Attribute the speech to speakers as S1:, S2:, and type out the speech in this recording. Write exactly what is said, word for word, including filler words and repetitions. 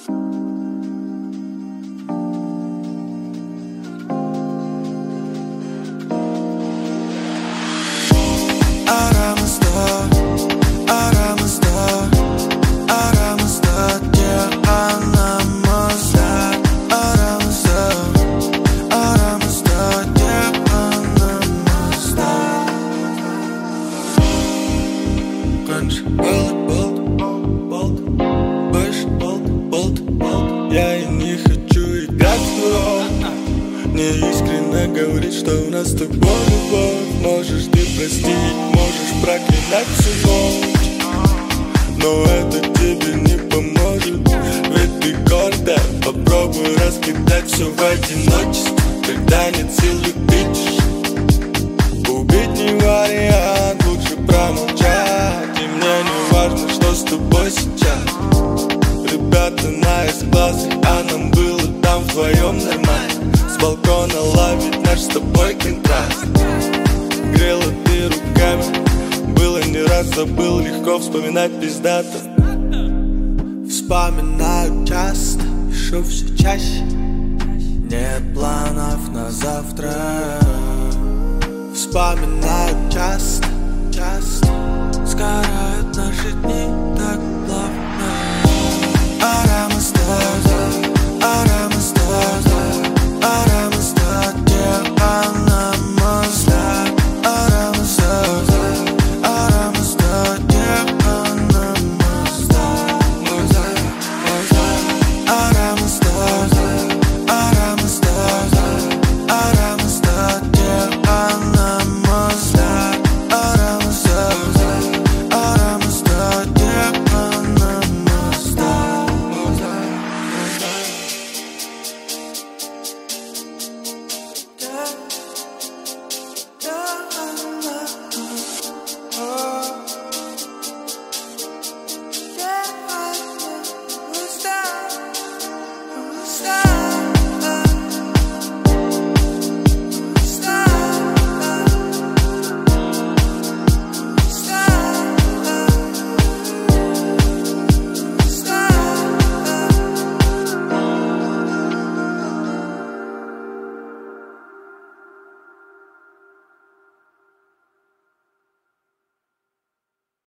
S1: Aramızda, aramızda, aramızda diye anlamazlar. Aramızda, aramızda diye anlamazlar. Раньше было болт, болт, больше болт, болт, болт. Я и не хочу играть в роль. Не искренне говорить, что у нас с тобой любовь. Можешь ты простить, можешь проклинать всю ночь, но это тебе не поможет. Ведь ты гордая, попробуй раскидать все в одиночестве. Когда нет сил любить, убить не вариант, лучше промолчать. И мне не важно, что с тобой сейчас. Ребята на S-классах, а нам было там вдвоем нормально. С балкона ловить наш с тобой контраст. Грела ты руками, было не раз, забыл, легко вспоминать пиздато. Вспоминаю часто, пишу все чаще. Нет планов на завтра. Вспоминаю часто, часто. Сгорают наши дни так плавно.